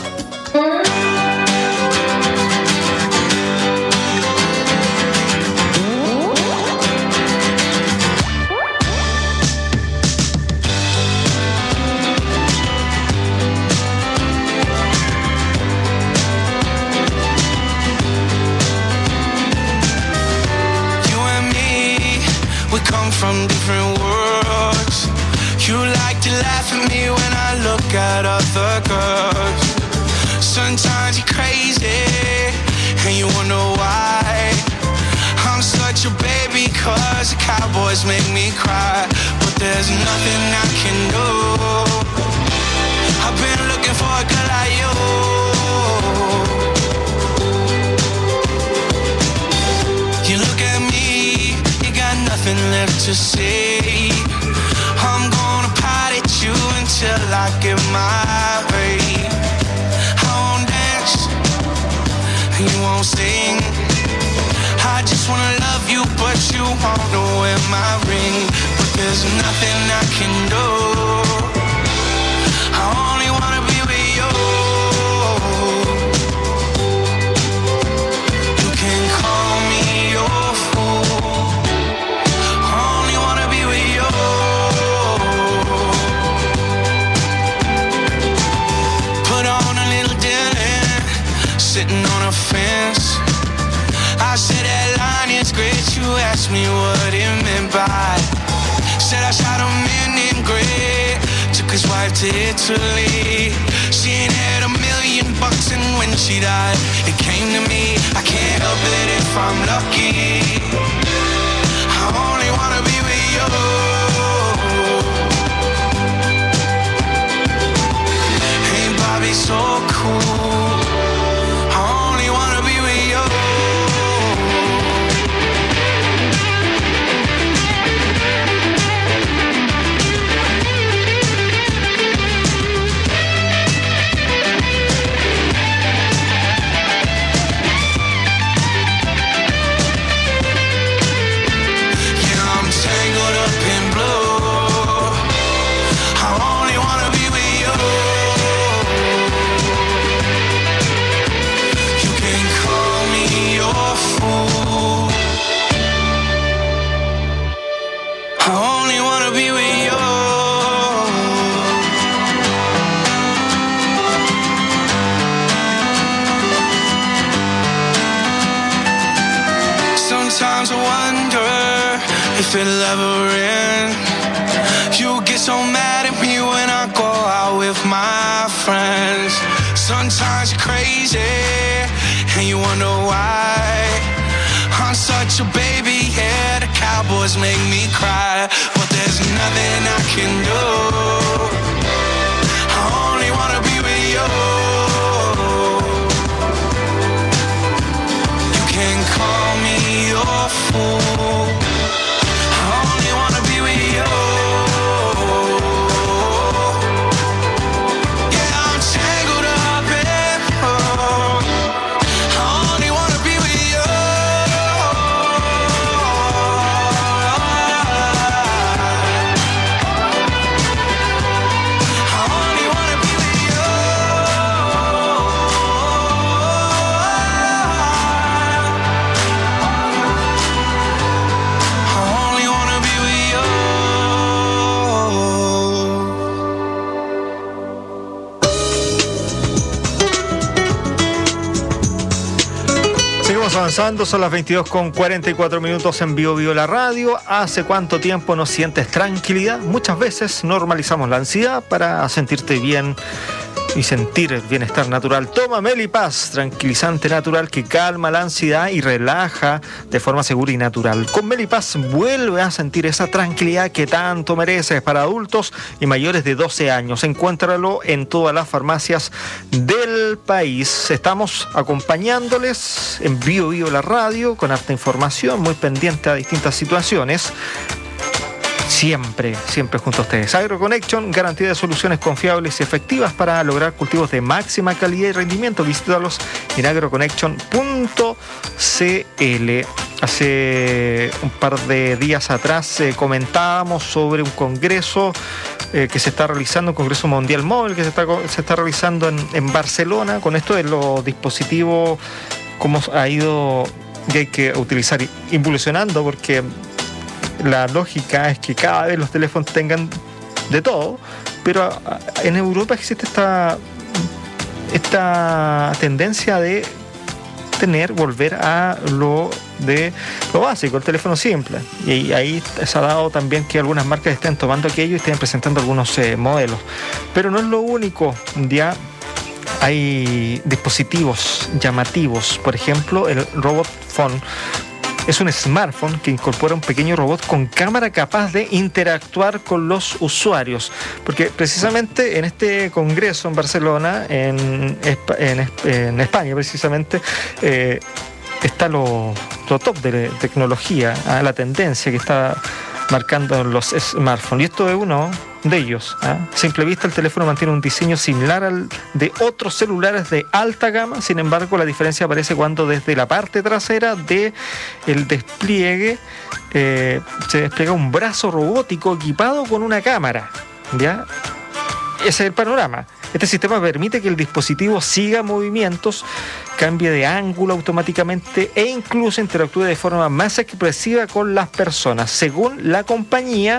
From different worlds. You like to laugh at me when I look at other girls. Sometimes you're crazy and you wonder why. I'm such a baby cause the Cowboys make me cry. But there's nothing I can do. I've been looking for a girl like you. You look at me, nothing left to say. I'm gonna pot at you until I get my way. I won't dance, and you won't sing. I just wanna love you, but you won't wear my ring. But there's nothing I can do. I only wanna be with you. You can call me your fool. Sitting on a fence, I said that line is great. You asked me what it meant by. Said I shot a man named Grey, took his wife to Italy. She ain't had a million bucks, and when she died, it came to me. I can't help it if I'm lucky. I only wanna be with you. Ain't Bobby so cool? Sometimes I wonder if it'll ever end. You get so mad at me when I go out with my friends. Sometimes you're crazy and you wonder why. I'm such a baby, yeah, the Cowboys make me cry. But there's nothing I can do. I only wanna be with you. You can call me your fool. I only wanna be with you. Avanzando, son las veintidós con cuarenta y cuatro minutos en Bio Bio la radio. ¿Hace cuánto tiempo no sientes tranquilidad? Muchas veces normalizamos la ansiedad para sentirte bien y sentir el bienestar natural. Toma Melipaz, tranquilizante natural que calma la ansiedad y relaja de forma segura y natural. Con Melipaz vuelve a sentir esa tranquilidad que tanto mereces. Para adultos y mayores de doce años. Encuéntralo en todas las farmacias del país. Estamos acompañándoles en Bio Bio la radio con harta información, muy pendiente a distintas situaciones. Siempre, siempre junto a ustedes. AgroConnection, garantía de soluciones confiables y efectivas para lograr cultivos de máxima calidad y rendimiento. Visítalos en agroconnection punto c l. Hace un par de días atrás eh, comentábamos sobre un congreso eh, que se está realizando, un congreso mundial móvil que se está, se está realizando en, en Barcelona, con esto de los dispositivos, cómo ha ido y hay que utilizar involucionando, porque la lógica es que cada vez los teléfonos tengan de todo, pero en Europa existe esta, esta tendencia de tener, volver a lo de lo básico, el teléfono simple. Y ahí se ha dado también que algunas marcas estén tomando aquello y estén presentando algunos eh, modelos. Pero no es lo único, ya hay dispositivos llamativos, por ejemplo el Robot Phone. Es un smartphone que incorpora un pequeño robot con cámara capaz de interactuar con los usuarios. Porque precisamente en este congreso en Barcelona, en, en, en España precisamente, eh, está lo, lo top de tecnología, ¿eh? La tendencia que está marcando los smartphones. Y esto es uno de ellos. ¿eh? A simple vista, el teléfono mantiene un diseño similar al de otros celulares de alta gama. Sin embargo, la diferencia aparece cuando desde la parte trasera del despliegue eh, se despliega un brazo robótico equipado con una cámara. ¿Ya? Ese es el panorama. Este sistema permite que el dispositivo siga movimientos, cambie de ángulo automáticamente e incluso interactúe de forma más expresiva con las personas. Según la compañía,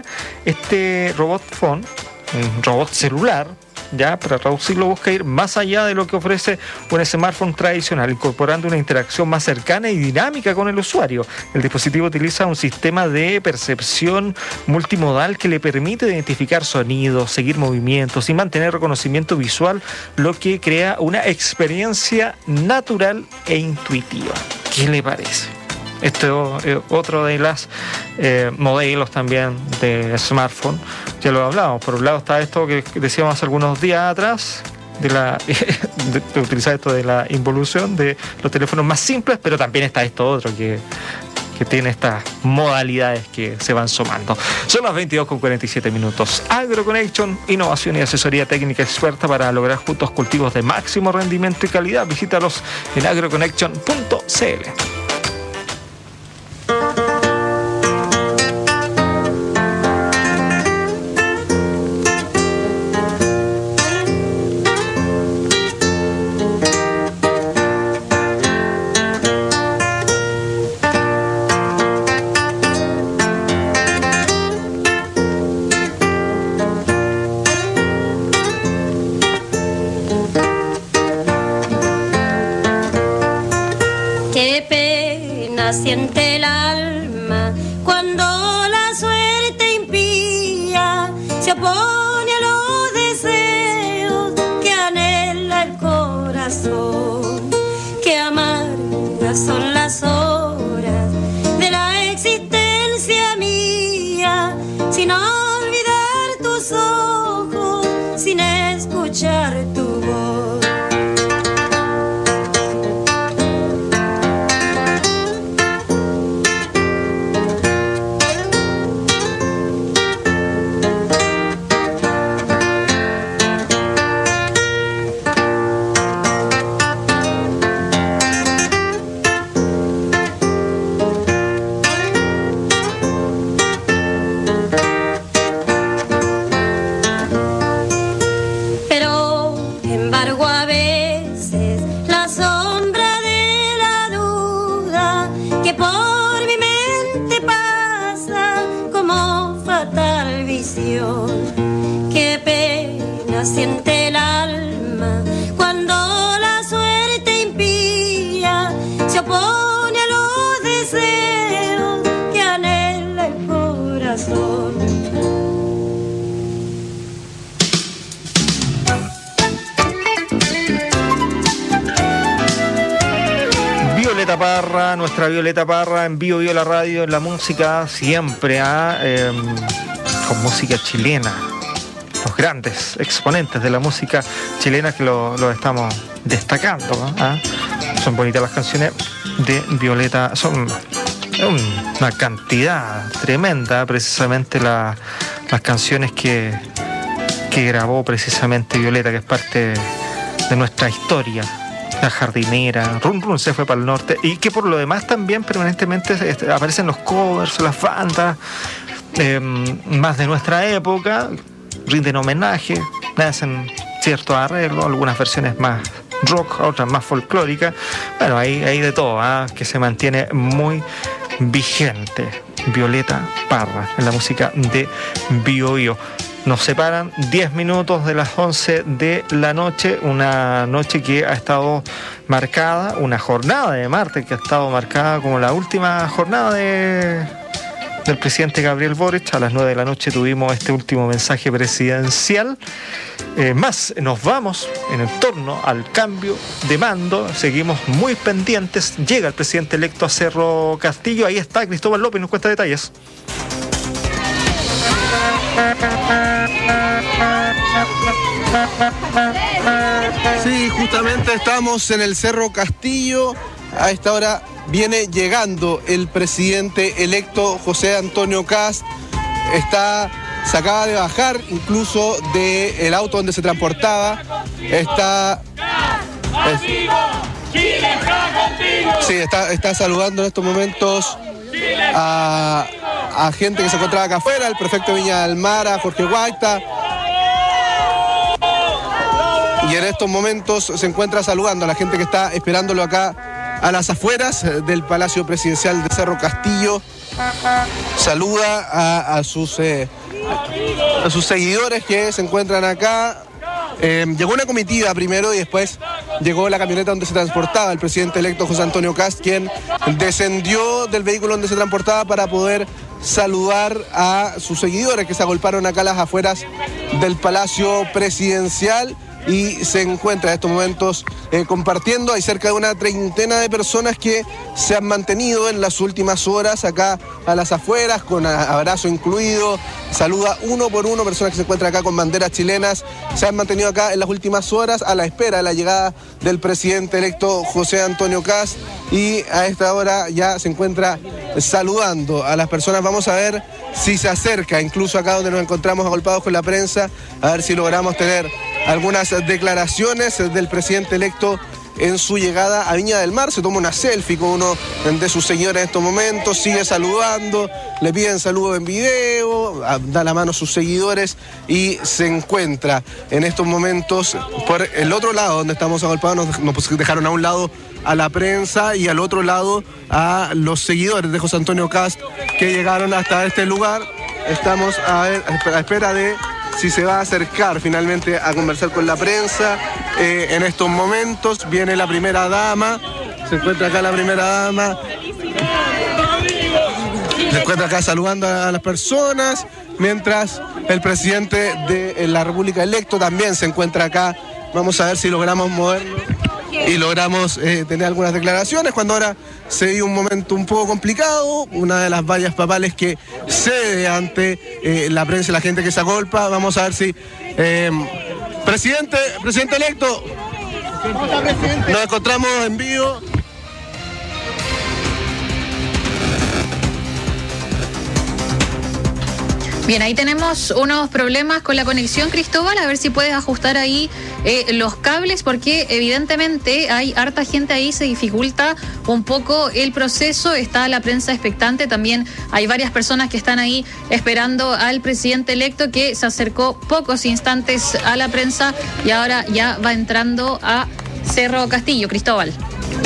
este robot phone, un robot celular, ya para reducirlo, busca ir más allá de lo que ofrece un smartphone tradicional, incorporando una interacción más cercana y dinámica con el usuario. El dispositivo utiliza un sistema de percepción multimodal que le permite identificar sonidos, seguir movimientos y mantener reconocimiento visual, lo que crea una experiencia natural e intuitiva. ¿Qué le parece? Esto es otro de los eh, modelos también de smartphone. Ya lo hablamos. Por un lado está esto que decíamos hace algunos días atrás, de, la, de, de utilizar esto de la involución de los teléfonos más simples, pero también está esto otro que, que tiene estas modalidades que se van sumando. Son las veintidós con cuarenta y siete minutos. AgroConnection, innovación y asesoría técnica experta para lograr juntos cultivos de máximo rendimiento y calidad. Visítalos en agroconnection punto c l. Siente el alma alma cuando la suerte impía se opone a los deseos que anhela el corazón. Que amargas son las horas de la existencia mía, sin olvidar tus ojos, sin escuchar tu voz. Qué pena siente el alma cuando la suerte impía se opone a los deseos que anhela el corazón. Violeta Parra, nuestra Violeta Parra en Bio Bio la radio, en la música siempre, ¿ah? Eh, con música chilena, los grandes exponentes de la música chilena que lo, lo estamos destacando, ¿no? ¿Ah? Son bonitas las canciones de Violeta, son una cantidad tremenda, precisamente la, las canciones que, que grabó precisamente Violeta, que es parte de nuestra historia. La jardinera, Run Run se fue para el norte, y que por lo demás también permanentemente aparecen los covers, las bandas eh, más de nuestra época, rinden homenaje, hacen ciertos arreglos, algunas versiones más rock, otras más folclóricas. Bueno, hay, hay de todo, ¿eh? Que se mantiene muy vigente. Violeta Parra en la música de Bio Bio. Nos separan diez minutos de las once de la noche, una noche que ha estado marcada, una jornada de martes que ha estado marcada como la última jornada de, del presidente Gabriel Boric. A las nueve de la noche tuvimos este último mensaje presidencial. Eh, más nos vamos en torno al cambio de mando, seguimos muy pendientes. Llega el presidente electo a Cerro Castillo, ahí está Cristóbal López, nos cuenta detalles. Sí, justamente estamos en el Cerro Castillo. A esta hora viene llegando el presidente electo José Antonio Kast. Está, se acaba de bajar incluso del auto donde se transportaba. Está... Es, sí, está, está saludando en estos momentos a, a gente que se encontraba acá afuera, el prefecto de Viña del Mar, a Jorge Guaita. Y en estos momentos se encuentra saludando a la gente que está esperándolo acá a las afueras del Palacio Presidencial de Cerro Castillo. Saluda a, a, sus, eh, a sus seguidores que se encuentran acá. Eh, llegó una comitiva primero y después llegó la camioneta donde se transportaba el presidente electo José Antonio Kast, quien descendió del vehículo donde se transportaba para poder saludar a sus seguidores que se agolparon acá a las afueras del Palacio Presidencial. Y se encuentra en estos momentos eh, compartiendo. Hay cerca de una treintena de personas que se han mantenido en las últimas horas acá a las afueras, con abrazo incluido. Saluda uno por uno, personas que se encuentran acá con banderas chilenas. Se han mantenido acá en las últimas horas a la espera de la llegada del presidente electo José Antonio Kast. Y a esta hora ya se encuentra saludando a las personas. Vamos a ver si se acerca, incluso acá donde nos encontramos agolpados con la prensa, a ver si logramos tener algunas declaraciones del presidente electo en su llegada a Viña del Mar. Se toma una selfie con uno de sus seguidores en estos momentos, sigue saludando, le piden saludos en video, da la mano a sus seguidores y se encuentra en estos momentos por el otro lado donde estamos agolpados. Nos, nos dejaron a un lado a la prensa y al otro lado a los seguidores de José Antonio Kast que llegaron hasta este lugar. Estamos a, ver, a espera de si se va a acercar finalmente a conversar con la prensa. Eh, en estos momentos viene la primera dama, se encuentra acá la primera dama. Se encuentra acá saludando a las personas, mientras el presidente de la República electo también se encuentra acá. Vamos a ver si logramos movernos y logramos eh, tener algunas declaraciones, cuando ahora se dio un momento un poco complicado, una de las vallas papales que cede ante eh, la prensa y la gente que se agolpa. Vamos a ver si... Eh, presidente, presidente electo, nos encontramos en vivo. Bien, ahí tenemos unos problemas con la conexión, Cristóbal, a ver si puedes ajustar ahí eh, los cables, porque evidentemente hay harta gente ahí, se dificulta un poco el proceso, está la prensa expectante, también hay varias personas que están ahí esperando al presidente electo, que se acercó pocos instantes a la prensa y ahora ya va entrando a Cerro Castillo. Cristóbal.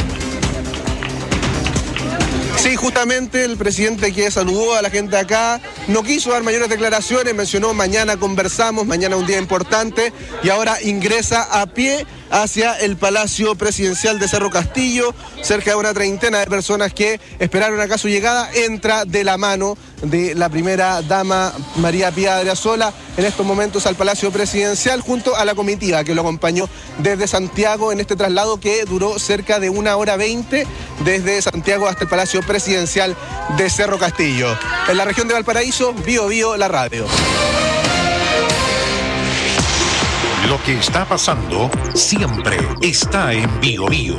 Sí, justamente el presidente que saludó a la gente acá no quiso dar mayores declaraciones, mencionó mañana conversamos, mañana un día importante, y ahora ingresa a pie hacia el Palacio Presidencial de Cerro Castillo. Cerca de una treintena de personas que esperaron acá su llegada, entra de la mano de la primera dama María Pía Adriasola en estos momentos al Palacio Presidencial, junto a la comitiva que lo acompañó desde Santiago en este traslado que duró cerca de una hora veinte desde Santiago hasta el Palacio Presidencial de Cerro Castillo. En la región de Valparaíso, Bío Bío, la radio. Lo que está pasando siempre está en Bío Bío.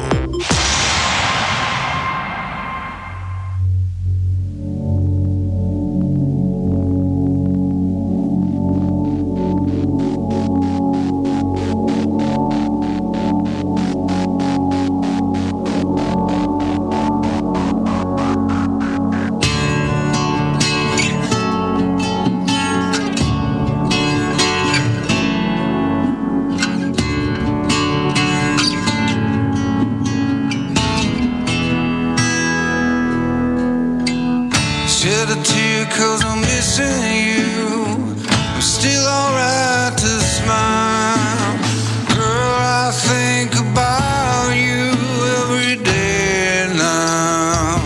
Shed a tear cause I'm missing you. I'm still alright to smile. Girl, I think about you every day now.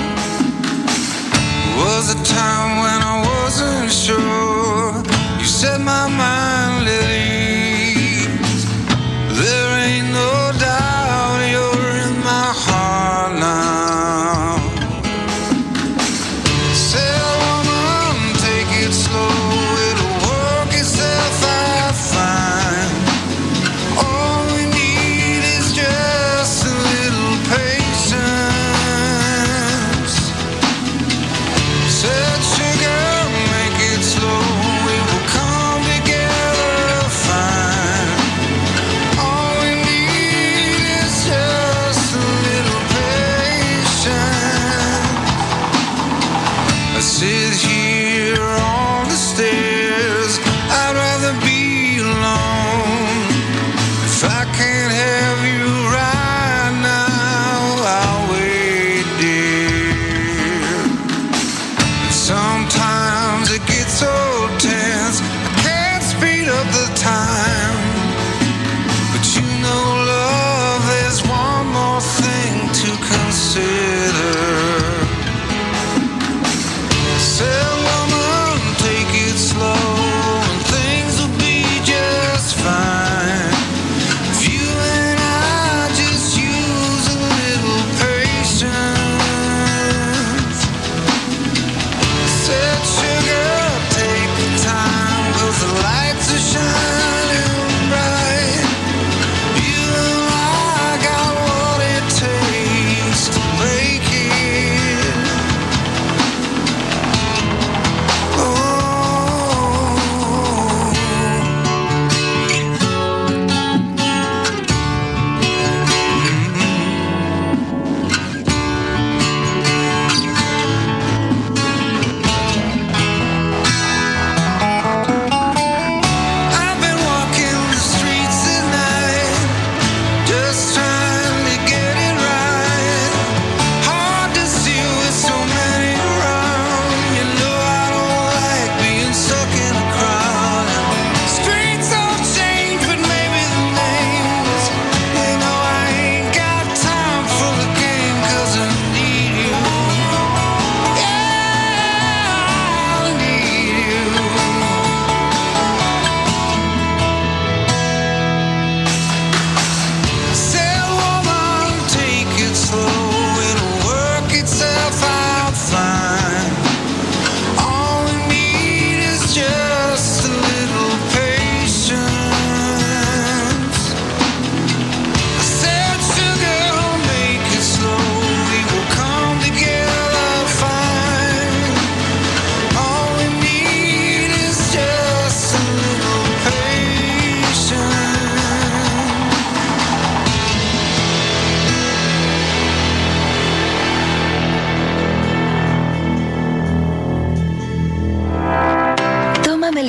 Was a time when I wasn't sure. You set my mind at ease. There ain't no doubt you're in my heart now. Consider.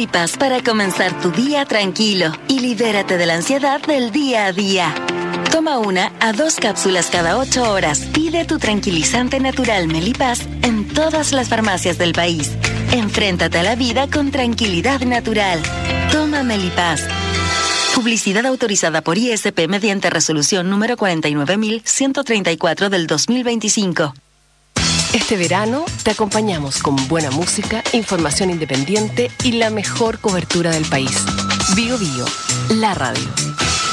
Melipaz para comenzar tu día tranquilo y libérate de la ansiedad del día a día. Toma una a dos cápsulas cada ocho horas. Pide tu tranquilizante natural Melipaz en todas las farmacias del país. Enfréntate a la vida con tranquilidad natural. Toma Melipaz. Publicidad autorizada por I S P mediante resolución número cuarenta y nueve mil ciento treinta y cuatro del dos mil veinticinco. Este verano te acompañamos con buena música, información independiente y la mejor cobertura del país. Bio Bio, la radio.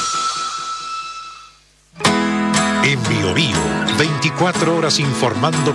En Bio Bio, veinticuatro horas informando